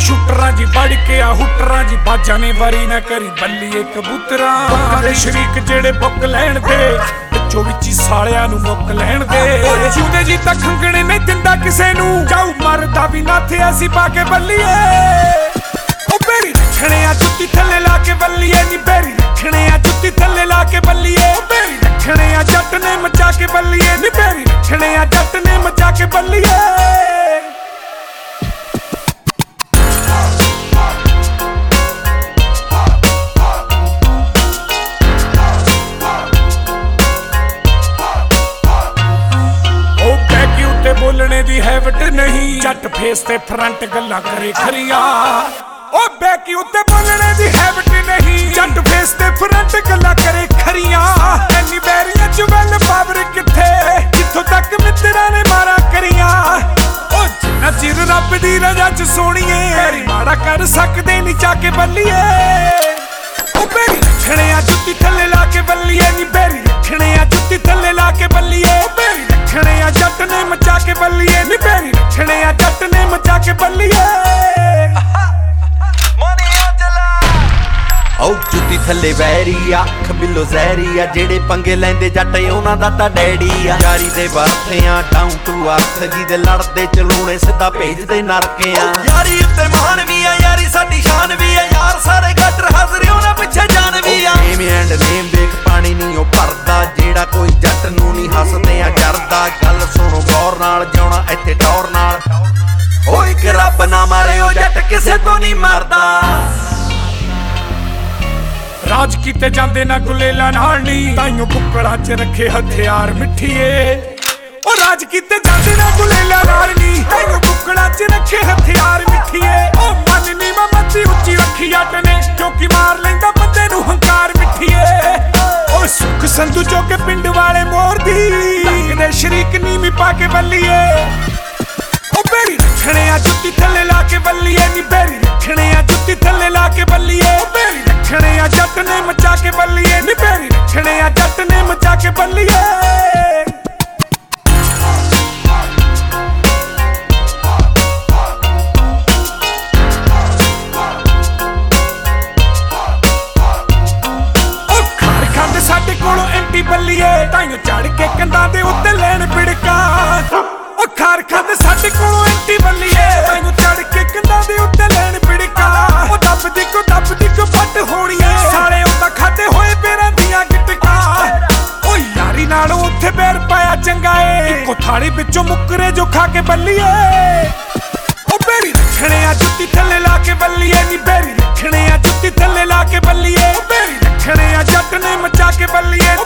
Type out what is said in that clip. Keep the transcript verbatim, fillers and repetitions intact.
ਸ਼ੂਟਰਾਂ ਜੀ ਵੜ ਕੇ ਆ ਹੁਟਰਾਂ ਜੀ ਬਾਜਾਂ ਨੇ ਵਾਰੀ ਨਾ ਕਰੀ ਬੱਲੀਏ ਕਬੂਤਰਾਂ ਦੇ ਸ਼ਰੀਕ ਜਿਹੜੇ ਬੁੱਕ ਲੈਣ ਦੇ ਵਿੱਚੋਂ ਵਿੱਚੀ ਸਾਲਿਆਂ ਨੂੰ ਮੁੱਕ ਲੈਣ ਦੇ ਜਿਉਂਦੇ ਜੀ ਤਾਂ ਖੰਗਣੇ ਨਹੀਂ ਦਿੰਦਾ ਕਿਸੇ ਨੂੰ ਜਾਊ ਮਰਦਾ ਵੀ ਨਾਥੇ ਅਸੀਂ ਪਾ ਕੇ ਬੱਲੀਏ ਉਹ ਬੇਰੀ ਰੱਖਣੇ ਆ ਜੁੱਤੀ ਥੱਲੇ ਲਾ ਕੇ ਬੱਲੀਏ ਨੀ ਬੇਰੀ ਰੱਖਣੇ ਆ ਜੁੱਤੀ ਥੱਲੇ ਲਾ ਕੇ ਬੱਲੀਏ ਬੇਰੀ ਰੱਖਣੇ ਆ ਜੱਟ ਨੇ ਮਚਾ ਕੇ ਬੱਲੀਏ ਨੀ ਬੇਰੀ ਰੱਖਣੇ ਆ ਜੱਟ ਨੇ ਮਚਾ ਕੇ ਬੱਲੀਏ ਬੋਲਣੇ ਦੀ ਹੈਬਿਟ ਨਹੀਂ ਜੱਟ ਫੇਸ ਤੇ ਫਰੰਟ ਗੱਲਾਂ ਕਰੇ ਖਰੀਆਂ ਓ ਬੈਕੀ ਉੱਤੇ ਬੋਲਣੇ ਦੀ ਹੈਬਿਟ ਨਹੀਂ ਜੱਟ ਫੇਸ ਤੇ ਫਰੰਟ ਗੱਲਾਂ ਕਰੇ ਖਰੀਆਂ ਐਨੀ ਬੈਰੀਆਂ ਚ ਵੈਲ ਪਾਵਰ ਕਿੱਥੇ ਜਿੱਥੋਂ ਤੱਕ ਮਿੱਤਰਾਂ ਨੇ ਮਾਰਾ ਕਰੀਆਂ ਓ ਜਿੰਨਾ ਚਿਰ ਰੱਬ ਦੀ ਰਜ਼ਾ ਚ ਸੋਣੀਏ ਮੇਰੀ ਮਾੜਾ ਕਰ ਸਕਦੇ ਨਹੀਂ ਚਾ ਕੇ ਬੱਲੀਏ ਓ ਬੇਰੀ ਰੱਖਣੇ ਆ ਜੁੱਤੀ ਥੱਲੇ ਲਾ ਕੇ ਬੱਲੀਏ ਨੀ ਬੇਰੀ ਰੱਖਣੇ ਆ ਜੁੱਤੀ ਥੱਲੇ ਲਾ ਕੇ ਬੱਲੀਏ ਬੇਰੀ ਰੱਖਣੇ ਆ ਜੱਟ ਨੇ ਮਚਾ ਕੇ ਬੱਲੀਏ ਨੀ ਬੇਰੀ ਰੱਖਣੇ ਆ ਜੱਟ ਨੇ ਮਚਾ ਕੇ ਬੱਲੀਏ ਉਹ ਜੁੱਤੀ ਥੱਲੇ ਵੈਰੀ ਆ ਅੱਖ ਬਿੱਲੋ ਜ਼ਹਿਰੀ ਆ ਜਿਹੜੇ ਪੰਗੇ ਲੈਂਦੇ ਜੱਟ ਉਹਨਾਂ ਦਾ ਤਾਂ ਡੈਡੀ ਆ ਯਾਰੀ ਦੇ ਵਰਤੇ ਆ ਡਾਊਨ ਟੂ ਅਰਥ ਜੀ ਦੇ ਲੜਦੇ ਚਲੂਣੇ ਸਿੱਧਾ ਭੇਜਦੇ ਨਰਕੇ ਆ ਯਾਰੀ ਉੱਤੇ ਮਾਣ ਵੀ ਆ ਯਾਰੀ ਸਾਡੀ ਸ਼ਾਨ ਵੀ ਆ ਯਾਰ ਸਾਰੇ ਗੱਟਰ ਹਾਜ਼ਰ ਉਹਨਾਂ ਪਿੱਛੇ ਜਾਨ ਵੀ ਆ ਨੇਮ ਐਂਡ ਨੇਮ ਦੇਖ ਪਾਣੀ ਨਹੀਂ ਉਹ ਭਰਦਾ ਜਿਹੜਾ ਕੋਈ ਜੱਟ ਨੂੰ ਨਹੀਂ ਹੱਸਦੇ ਆ ਜਰਦਾ ਗੱਲ ਸੁਣੋ ਗੌਰ ਨਾਲ ਜਿਉਣਾ ਇੱਥੇ ਟੌਰ ਨਾਲ ਓ ਇੱਕ ਰੱਬ ਨਾ ਮਾਰੇ ਉਹ ਜੱਟ ਕਿਸੇ ਤੋਂ ਨਹੀਂ ਮਰਦਾ ਰਾਜ ਕੀਤੇ ਜਾਂਦੇ ਨਾ ਗੁਲੇਲਾ ਨਾਲ ਨੀ ਤਾਈਓ ਕੁੱਕੜਾਂ ਚ ਰੱਖੇ ਹਥਿਆਰ ਮਿੱਠੀਏ ਉਹ ਰਾਜ ਕੀਤੇ ਜਾਂਦੇ ਨਾ ਗੁਲੇਲਾ ਨਾਲ ਨੀ ਤਾਈਓ ਕੁੱਕੜਾਂ ਚ ਰੱਖੇ ਹਥਿਆਰ ਮਿੱਠੀਏ ਉਹ ਮਨ ਨੀ ਮੱਤੀ ਉੱਚੀ ਰੱਖੀ ਜੱਟ ਨੇ ਕਿਉਂਕਿ ਮਾਰ ਲੈਂਦਾ ਬੰਦੇ ਨੂੰ ਹੰਕਾਰ ਮਿੱਠੀਏ ਉਹ ਸੁੱਖ ਸੰਧੂ ਚੋ ਕੇ ਪਿੰਡ ਵਾਲੇ ਮੋਰਦੀ ਲੱਗਦੇ ਸ਼ਰੀਕ ਨੀਵੀਂ ਪਾ ਕੇ ਬੱਲੀਏ ਉਹ ਬੇਰੀ ਰੱਖਣੇ ਆ ਜੁੱਤੀ ਥੱਲੇ ਲਾ ਕੇ ਬੱਲੀਏ ਨੀ ਬੇਰੀ ਰੱਖਣੇ ਆ ਜੁੱਤੀ ਥੱਲੇ ਲਾ ਕੇ ਬੱਲੀਏ ਬੇਰੀ ਰੱਖਣੇ ਆ ਜੱਟ ਨੇ ਮਚਾ ਕੇ ਬੱਲੀਏ ਨੀ ਬੇਰੀ ਰੱਖਣੇ ਆ ਜੱਟ ਨੇ ਮਚਾ ਕੇ ਬੱਲੀਏ ਸਾਡੇ ਕੋਲੋਂ ਐਂਟੀ ਬੱਲੀਏ ਤਾਈਓ ਚੜ ਕੇ ਕੰਧਾਂ ਦੇ ਉੱਤੇ ਲੈਣ ਪਿੜਕਾ ਉਹ ਖਾਰ ਖਾਂਦੇ ਸਾਡੇ ਕੋਲੋਂ ਐਂਟੀ ਬੱਲੀਏ ਤਾਈਓ ਚੜ ਕੇ ਕੰਧਾਂ ਦੇ ਉੱਤੇ ਲੈਣ ਪਿੜਕਾ ਉਹ ਦੱਬਦੀ ਕੋ ਦੱਬਦੀ ਕੋ ਫੱਟ ਹੋਣੀਏ ਸਾਲੇ ਉਹ ਤਾਂ ਖਾਦੇ ਹੋਏ ਪੇਰਾਂ ਦੀਆਂ ਗਿਟਕਾਂ ਉਹ ਯਾਰੀ ਨਾਲ ਉੱਥੇ ਬੈਰ ਪਾਇਆ ਚੰਗਾ ਏ ਇੱਕੋ ਥਾਲੀ ਵਿੱਚੋਂ ਮੁੱਕਰੇ ਜੋ ਖਾ ਕੇ ਬੱਲੀਏ ਉਹ ਬੇਰੀ ਰੱਖਣੇ ਆ ਜੁੱਤੀ ਥੱਲੇ ਲਾ ਕੇ ਬੱਲੀਏ ਨੀ ਬੇਰੀ ਰੱਖਣੇ ਆ ਜੁੱਤੀ ਥੱਲੇ ਲਾ ਕੇ ਬੱਲੀਏ ਬੇਰੀ ਰੱਖਣੇ ਆ ਜੱਟ ਨੇ ਮਚਾ ਕੇ ਬੱਲੀਏ